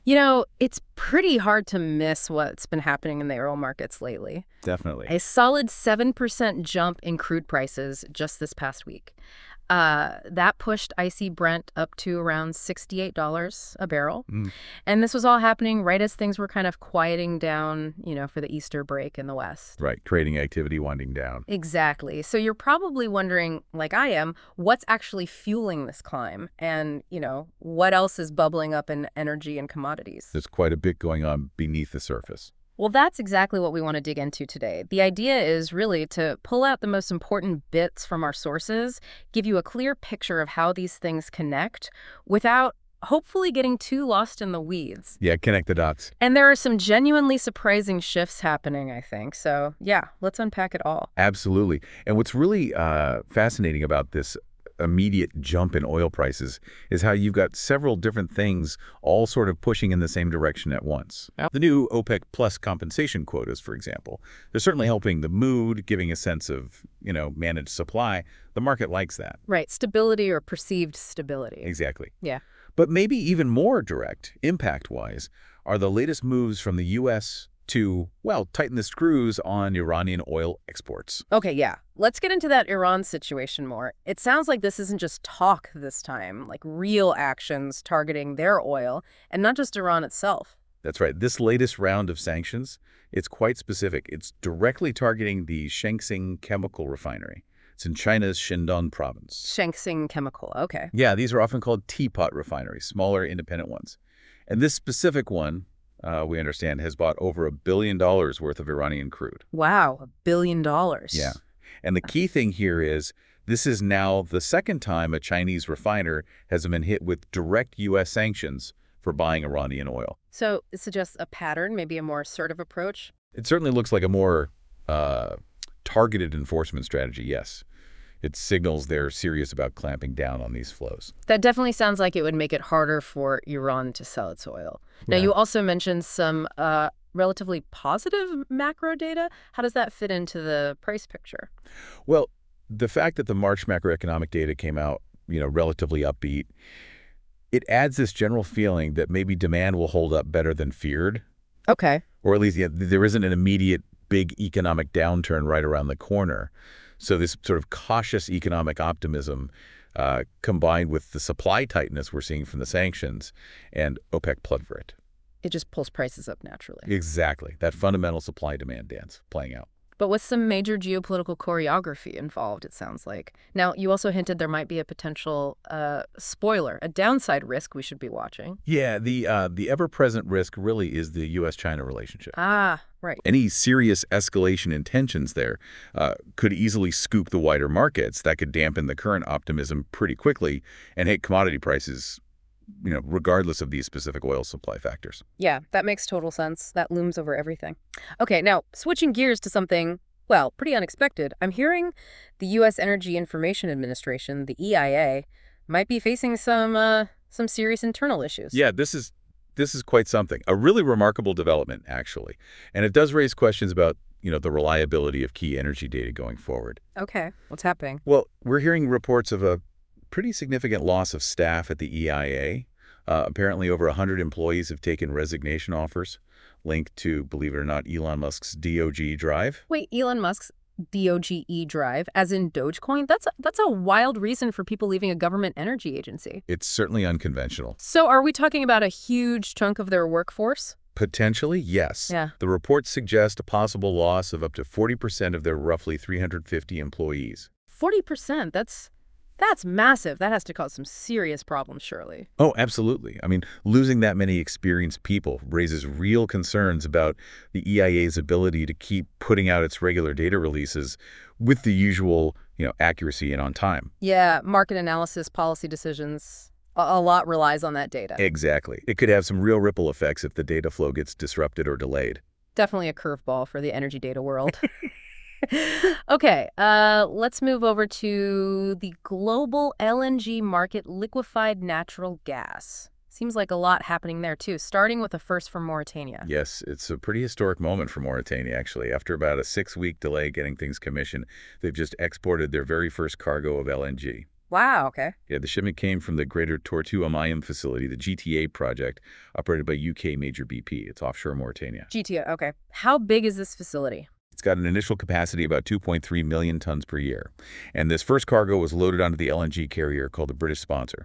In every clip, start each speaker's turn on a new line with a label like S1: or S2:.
S1: It's pretty hard to miss what's been happening in the oil markets lately.
S2: Definitely.
S1: A solid 7% jump in crude prices just this past week. That pushed IC Brent up to around $68 a barrel.
S2: Mm,
S1: And this was all happening right as things were kind of quieting down, for the Easter break in the West.
S2: right. Trading activity winding down.
S1: Exactly. So you're probably wondering, like I am, what's actually fueling this climb? And, what else is bubbling up in energy and commodities?
S2: There's quite a bit going on beneath the surface.
S1: Well, that's exactly what we want to dig into today. The idea is really to pull out the most important bits from our sources, give you a clear picture of how these things connect without hopefully getting too lost in the weeds.
S2: Yeah, connect the dots.
S1: And there are some genuinely surprising shifts happening, I think. So, yeah, let's unpack it all.
S2: Absolutely. And what's really fascinating about this immediate jump in oil prices is how you've got several different things all sort of pushing in the same direction at once. The new OPEC Plus compensation quotas, for example, they're certainly helping the mood, giving a sense of, managed supply. The market likes that.
S1: Right, stability or perceived stability.
S2: Exactly.
S1: Yeah.
S2: But maybe even more direct, impact-wise, are the latest moves from the U.S. to, well, tighten the screws on Iranian oil exports.
S1: Okay, yeah. Let's get into that Iran situation more. It sounds like this isn't just talk this time, like real actions targeting their oil, and not just Iran itself.
S2: That's right. This latest round of sanctions, it's quite specific. It's directly targeting the Shaanxi chemical refinery. It's in China's Shandong province.
S1: Shaanxi Chemical, okay.
S2: Yeah, these are often called teapot refineries, smaller independent ones. And this specific one, we understand, has bought over $1 billion worth of Iranian crude.
S1: Wow, $1 billion.
S2: Yeah. And the key thing here is this is now the second time a Chinese refiner has been hit with direct U.S. sanctions for buying Iranian oil.
S1: So it suggests a pattern, maybe a more assertive approach?
S2: It certainly looks like a more targeted enforcement strategy, yes. It signals they're serious about clamping down on these flows.
S1: That definitely sounds like it would make it harder for Iran to sell its oil. Now,
S2: Yeah.
S1: you also mentioned some relatively positive macro data. How does that fit into the price picture?
S2: Well, the fact that the March macroeconomic data came out, relatively upbeat, it adds this general feeling that maybe demand will hold up better than feared,
S1: Okay.
S2: or at least there isn't an immediate big economic downturn right around the corner. So this sort of cautious economic optimism combined with the supply tightness we're seeing from the sanctions and OPEC plug for it.
S1: It just pulls prices up naturally.
S2: Exactly. That fundamental supply-demand dance playing out.
S1: But with some major geopolitical choreography involved, it sounds like. Now, you also hinted there might be a potential spoiler, a downside risk we should be watching.
S2: Yeah, the ever-present risk really is the U.S.-China relationship.
S1: Ah, right.
S2: Any serious escalation in tensions there could easily scoop the wider markets. That could dampen the current optimism pretty quickly and hit commodity prices, regardless of these specific oil supply factors.
S1: Yeah, that makes total sense. That looms over everything. Okay, now, switching gears to something, well, pretty unexpected. I'm hearing the U.S. Energy Information Administration, the EIA, might be facing some serious internal issues.
S2: Yeah, this is quite something. A really remarkable development, actually. And it does raise questions about, the reliability of key energy data going forward.
S1: Okay, what's happening?
S2: Well, we're hearing reports of a pretty significant loss of staff at the EIA. Apparently over 100 employees have taken resignation offers linked to, believe it or not, Elon Musk's DOGE drive.
S1: Wait, Elon Musk's DOGE drive, as in Dogecoin? That's a wild reason for people leaving a government energy agency.
S2: It's certainly unconventional.
S1: So are we talking about a huge chunk of their workforce?
S2: Potentially, yes.
S1: Yeah.
S2: The reports suggest a possible loss of up to 40% of their roughly 350 employees.
S1: 40%, that's massive. That has to cause some serious problems, surely.
S2: Oh, absolutely. I mean, losing that many experienced people raises real concerns about the EIA's ability to keep putting out its regular data releases with the usual, accuracy and on time.
S1: Yeah, market analysis, policy decisions, a lot relies on that data.
S2: Exactly. It could have some real ripple effects if the data flow gets disrupted or delayed.
S1: Definitely a curveball for the energy data world. Okay, let's move over to the global LNG market, liquefied natural gas. Seems like a lot happening there, too, starting with a first for Mauritania.
S2: Yes, it's a pretty historic moment for Mauritania, actually. After about a 6-week delay getting things commissioned, they've just exported their very first cargo of LNG.
S1: Wow, okay.
S2: Yeah, the shipment came from the Greater Tortue Amayim facility, the GTA project, operated by UK major BP. It's offshore Mauritania.
S1: GTA, okay. How big is this facility?
S2: It's got an initial capacity of about 2.3 million tons per year. And this first cargo was loaded onto the LNG carrier called the British Sponsor.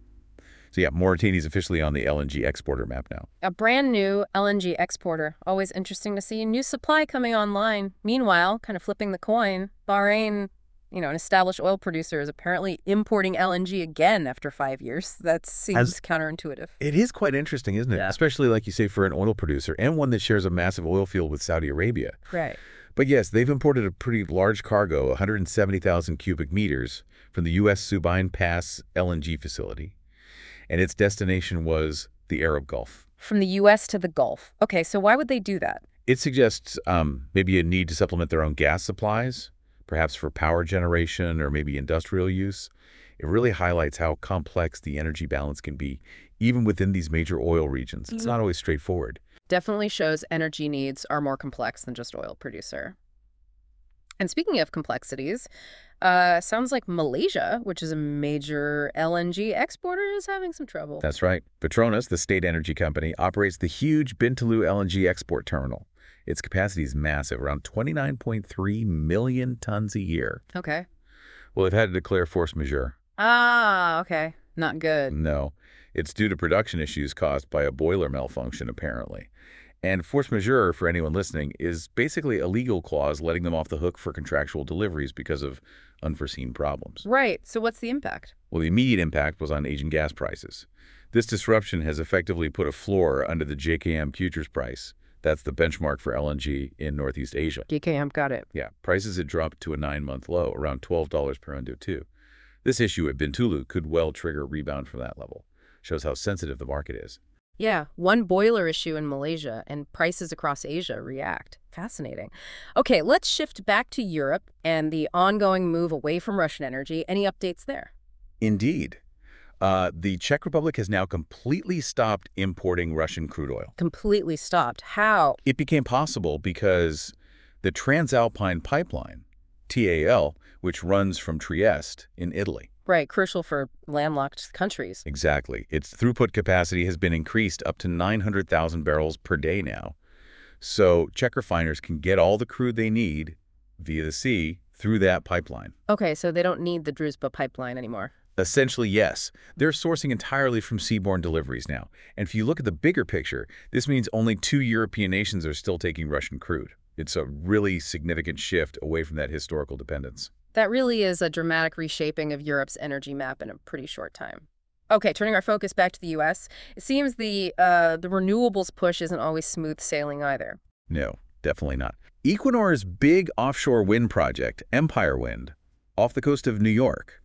S2: So yeah, Mauritania is officially on the LNG exporter map now.
S1: A brand new LNG exporter. Always interesting to see new supply coming online. Meanwhile, kind of flipping the coin, Bahrain, an established oil producer, is apparently importing LNG again after 5 years. That seems counterintuitive.
S2: It is quite interesting, isn't it?
S1: Yeah.
S2: Especially, like you say, for an oil producer and one that shares a massive oil field with Saudi Arabia.
S1: Right.
S2: But yes, they've imported a pretty large cargo, 170,000 cubic meters, from the U.S. Subain Pass LNG facility. And its destination was the Arab Gulf.
S1: From the U.S. to the Gulf. Okay, so why would they do that?
S2: It suggests maybe a need to supplement their own gas supplies, perhaps for power generation or maybe industrial use. It really highlights how complex the energy balance can be, even within these major oil regions. It's not always straightforward.
S1: Definitely shows energy needs are more complex than just oil producer. And speaking of complexities, sounds like Malaysia, which is a major LNG exporter, is having some trouble.
S2: That's right. Petronas, the state energy company, operates the huge Bintulu LNG export terminal. Its capacity is massive, around 29.3 million tons a year.
S1: Okay.
S2: Well, they've had to declare force majeure.
S1: Ah, okay. Not good.
S2: No. It's due to production issues caused by a boiler malfunction, apparently. And force majeure, for anyone listening, is basically a legal clause letting them off the hook for contractual deliveries because of unforeseen problems.
S1: Right. So what's the impact?
S2: Well, the immediate impact was on Asian gas prices. This disruption has effectively put a floor under the JKM futures price. That's the benchmark for LNG in Northeast Asia.
S1: JKM, got it.
S2: Yeah, prices had dropped to a 9-month low, around $12 per MMBtu. This issue at Bintulu could well trigger a rebound from that level. Shows how sensitive the market is.
S1: Yeah, one boiler issue in Malaysia and prices across Asia react. Fascinating. Okay, let's shift back to Europe and the ongoing move away from Russian energy. Any updates there?
S2: Indeed. The Czech Republic has now completely stopped importing Russian crude oil.
S1: Completely stopped. How?
S2: It became possible because the Transalpine pipeline, TAL, which runs from Trieste in Italy.
S1: Right, crucial for landlocked countries.
S2: Exactly. Its throughput capacity has been increased up to 900,000 barrels per day now. So Czech refiners can get all the crude they need via the sea through that pipeline.
S1: Okay, so they don't need the Druzhba pipeline anymore.
S2: Essentially, yes. They're sourcing entirely from seaborne deliveries now. And if you look at the bigger picture, this means only 2 European nations are still taking Russian crude. It's a really significant shift away from that historical dependence.
S1: That really is a dramatic reshaping of Europe's energy map in a pretty short time. Okay, turning our focus back to the U.S., it seems the renewables push isn't always smooth sailing either.
S2: No, definitely not. Equinor's big offshore wind project, Empire Wind, off the coast of New York,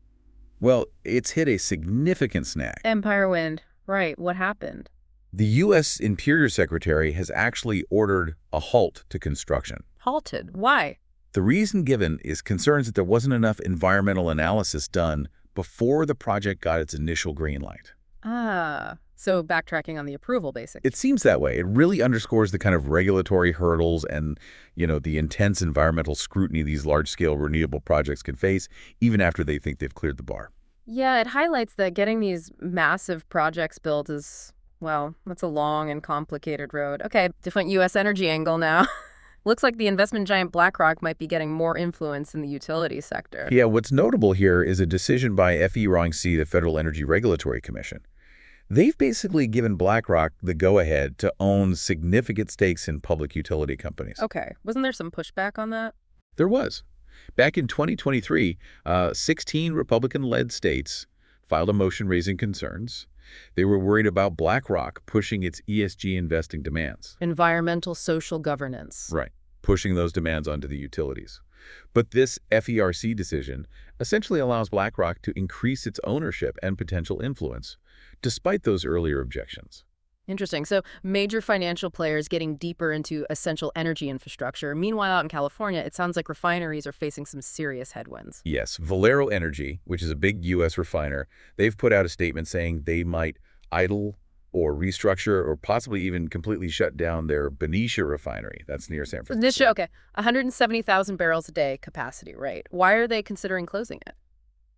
S2: well, it's hit a significant snag.
S1: Empire Wind. Right, what happened?
S2: The U.S. Interior Secretary has actually ordered a halt to construction.
S1: Halted. Why?
S2: The reason given is concerns that there wasn't enough environmental analysis done before the project got its initial green light.
S1: Ah, so backtracking on the approval, basically.
S2: It seems that way. It really underscores the kind of regulatory hurdles and, the intense environmental scrutiny these large-scale renewable projects can face, even after they think they've cleared the bar.
S1: Yeah, it highlights that getting these massive projects built is, well, that's a long and complicated road. Okay, different U.S. energy angle now. Looks like the investment giant BlackRock might be getting more influence in the utility sector.
S2: Yeah, what's notable here is a decision by FERC, the Federal Energy Regulatory Commission. They've basically given BlackRock the go-ahead to own significant stakes in public utility companies.
S1: Okay. Wasn't there some pushback on that?
S2: There was. Back in 2023, 16 Republican-led states filed a motion raising concerns. They were worried about BlackRock pushing its ESG investing demands.
S1: Environmental social governance.
S2: Right, pushing those demands onto the utilities. But this FERC decision essentially allows BlackRock to increase its ownership and potential influence, despite those earlier objections.
S1: Interesting. So major financial players getting deeper into essential energy infrastructure. Meanwhile, out in California, it sounds like refineries are facing some serious headwinds.
S2: Yes. Valero Energy, which is a big U.S. refiner, they've put out a statement saying they might idle or restructure or possibly even completely shut down their Benicia refinery. That's near San Francisco.
S1: Benicia, okay. 170,000 barrels a day capacity, right? Why are they considering closing it?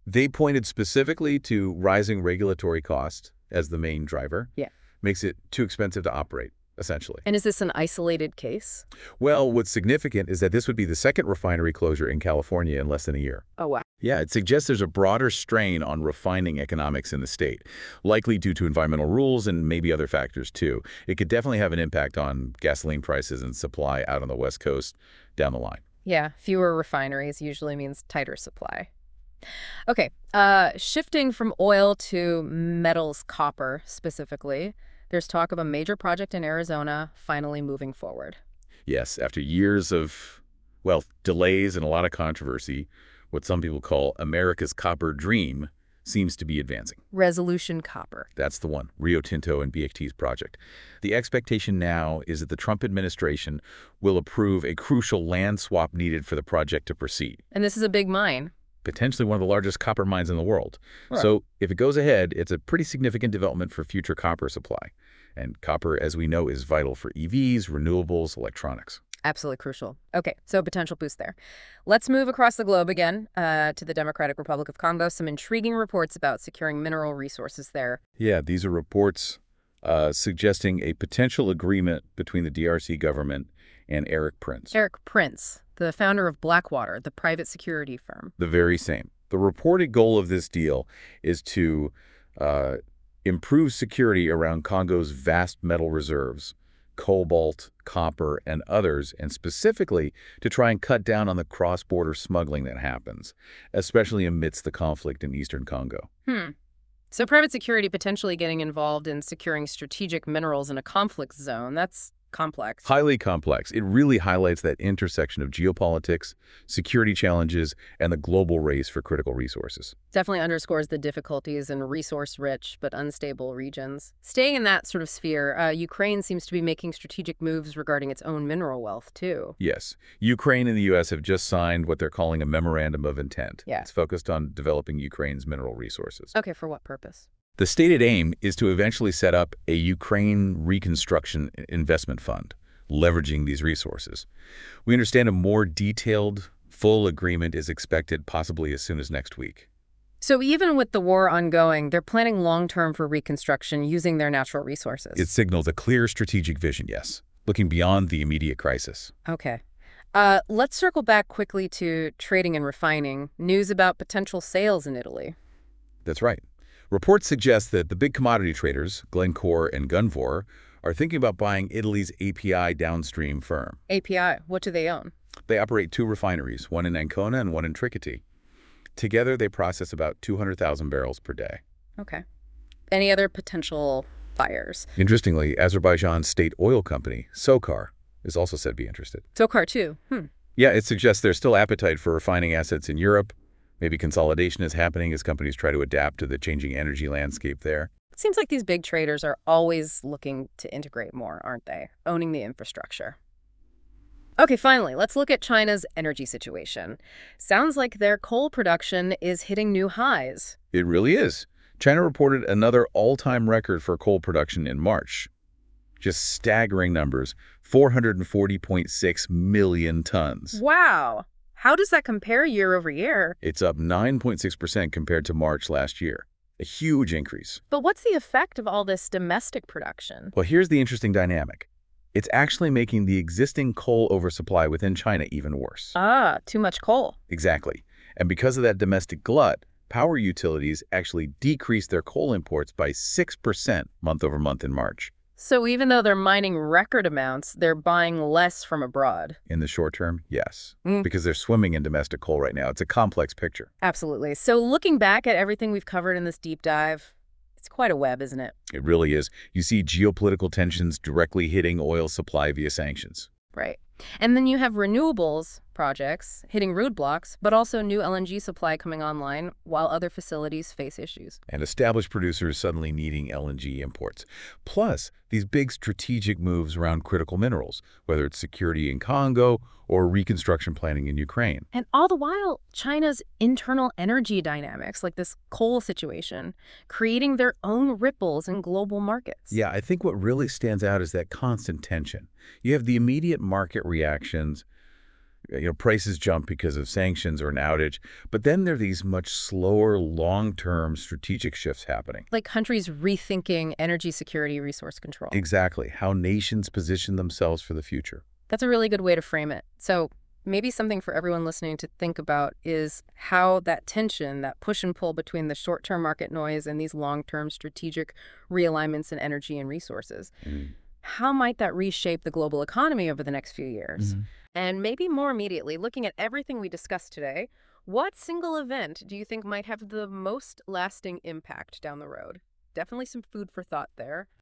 S2: They pointed specifically to rising regulatory costs as the main driver.
S1: Yeah.
S2: Makes it too expensive to operate, essentially.
S1: And is this an isolated case?
S2: Well, what's significant is that this would be the second refinery closure in California in less than a year.
S1: Oh, wow.
S2: Yeah, it suggests there's a broader strain on refining economics in the state, likely due to environmental rules and maybe other factors too. It could definitely have an impact on gasoline prices and supply out on the West Coast down the line.
S1: Yeah, fewer refineries usually means tighter supply. Okay, shifting from oil to metals, copper specifically, there's talk of a major project in Arizona finally moving forward.
S2: Yes, after years of, well, delays and a lot of controversy, what some people call America's copper dream seems to be advancing.
S1: Resolution Copper.
S2: That's the one, Rio Tinto and BHT's project. The expectation now is that the Trump administration will approve a crucial land swap needed for the project to proceed.
S1: And this is a big mine.
S2: Potentially one of the largest copper mines in the world.
S1: Right.
S2: So if it goes ahead, it's a pretty significant development for future copper supply. And copper, as we know, is vital for EVs, renewables, electronics.
S1: Absolutely crucial. Okay, so potential boost there. Let's move across the globe again to the Democratic Republic of Congo. Some intriguing reports about securing mineral resources there.
S2: Yeah, these are reports suggesting a potential agreement between the DRC government and Eric Prince.
S1: Eric Prince, the founder of Blackwater, the private security firm.
S2: The very same. The reported goal of this deal is to improve security around Congo's vast metal reserves, cobalt, copper, and others, and specifically to try and cut down on the cross-border smuggling that happens, especially amidst the conflict in eastern Congo.
S1: So private security potentially getting involved in securing strategic minerals in a conflict zone. That's complex.
S2: Highly complex. It really highlights that intersection of geopolitics, security challenges, and the global race for critical resources.
S1: Definitely underscores the difficulties in resource-rich but unstable regions. Staying in that sort of sphere, Ukraine seems to be making strategic moves regarding its own mineral wealth, too.
S2: Yes. Ukraine and the U.S. have just signed what they're calling a memorandum of intent.
S1: Yeah.
S2: It's focused on developing Ukraine's mineral resources.
S1: Okay, for what purpose?
S2: The stated aim is to eventually set up a Ukraine Reconstruction Investment Fund, leveraging these resources. We understand a more detailed, full agreement is expected possibly as soon as next week.
S1: So even with the war ongoing, they're planning long-term for reconstruction using their natural resources.
S2: It signals a clear strategic vision, yes, looking beyond the immediate crisis.
S1: Okay. Let's circle back quickly to trading and refining. News about potential sales in Italy.
S2: That's right. Reports suggest that the big commodity traders, Glencore and Gunvor, are thinking about buying Italy's API downstream firm.
S1: API, what do they own?
S2: They operate two refineries, one in Ancona and one in Tricati. Together, they process about 200,000 barrels per day.
S1: Okay. Any other potential buyers?
S2: Interestingly, Azerbaijan's state oil company, SOCAR, is also said to be interested.
S1: SOCAR, too.
S2: Yeah, it suggests there's still appetite for refining assets in Europe. Maybe consolidation is happening as companies try to adapt to the changing energy landscape there.
S1: It seems like these big traders are always looking to integrate more, aren't they? Owning the infrastructure. Okay, finally, let's look at China's energy situation. Sounds like their coal production is hitting new highs.
S2: It really is. China reported another all-time record for coal production in March. Just staggering numbers, 440.6 million tons.
S1: Wow. How does that compare year over year?
S2: It's up 9.6% compared to March last year. A huge increase.
S1: But what's the effect of all this domestic production?
S2: Well, here's the interesting dynamic. It's actually making the existing coal oversupply within China even worse.
S1: Too much coal.
S2: Exactly. And because of that domestic glut, power utilities actually decreased their coal imports by 6% month over month in March.
S1: So even though they're mining record amounts, they're buying less from abroad.
S2: In the short term, yes. Because they're swimming in domestic coal right now. It's a complex picture.
S1: Absolutely. So looking back at everything we've covered in this deep dive, it's quite a web, isn't it?
S2: It really is. You see geopolitical tensions directly hitting oil supply via sanctions.
S1: Right. And then you have renewables projects hitting roadblocks, but also new LNG supply coming online while other facilities face issues.
S2: And established producers suddenly needing LNG imports. Plus, these big strategic moves around critical minerals, whether it's security in Congo or reconstruction planning in Ukraine.
S1: And all the while, China's internal energy dynamics, like this coal situation, creating their own ripples in global markets.
S2: Yeah, I think what really stands out is that constant tension. You have the immediate market reactions, Prices jump because of sanctions or an outage. But then there are these much slower, long-term strategic shifts happening.
S1: Like countries rethinking energy security, resource control.
S2: Exactly. How nations position themselves for the future.
S1: That's a really good way to frame it. So maybe something for everyone listening to think about is how that tension, that push and pull between the short-term market noise and these long-term strategic realignments in energy and resources, how might that reshape the global economy over the next few years? And maybe more immediately, looking at everything we discussed today, what single event do you think might have the most lasting impact down the road? Definitely some food for thought there.